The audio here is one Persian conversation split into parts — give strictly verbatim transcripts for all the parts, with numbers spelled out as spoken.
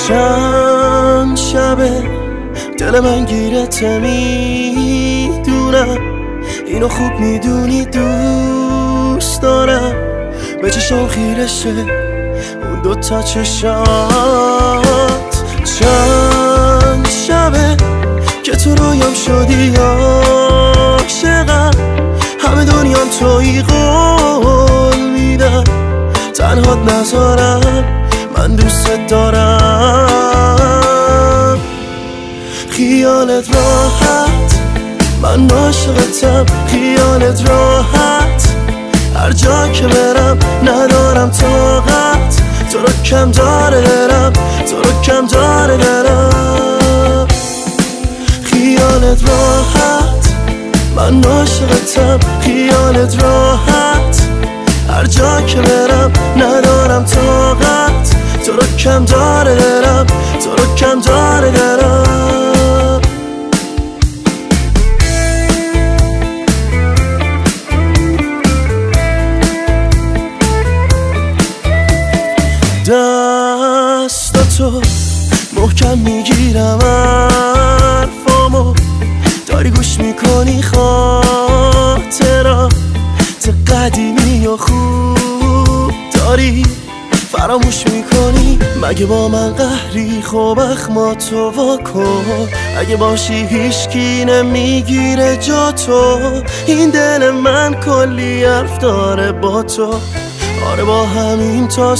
چند شبه دل من گیرته میدونم، اینو خوب میدونی دوست دارم. به چشم خیره شه اون دوتا چشات. چند شبه که تو رویام شدی عاشقم، همه دنیام تویی قول میدم، تنهات نذارم من دوست دارم. خیالت راحت من عاشقتم، خیالت راحت هر جا که برم ندارم طاقت، تو رو کم داره دارم، تو رو کم داره دارم. خیالت راحت من عاشقتم، خیالت راحت هر جا که برم ندارم طاقت، تو رو کم داره دارم، تو رو کم داره دارم. دستاتو محکم میگیرم، حرفامو داری گوش میکنی، خاطرات قدیمی و خوب داری فراموش میکنی. مگه با من قهری؟ خب اخماتو واکن، اگه باشی هیچکی نمیگیره جا تو. این دل من کلی حرف داره با تو، آره با همین تا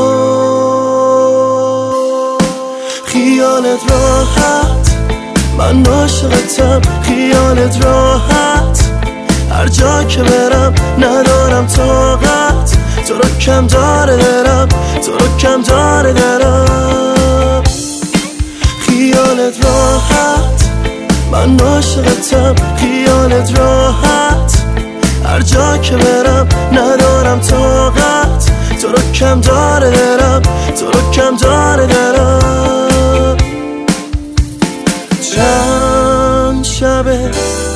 صبح. خیالت راحت من عاشقتم، خیالت راحت هر جا که برم ندارم طاقت، تو رو کم داره دارم، تو رو کم داره دارم. خیالت راحت من عاشقتم، خیالت راحت هر جا که برم ندارم طاقت، تو رو کم داره دارم، تو رو کم داره دارم. چند شبه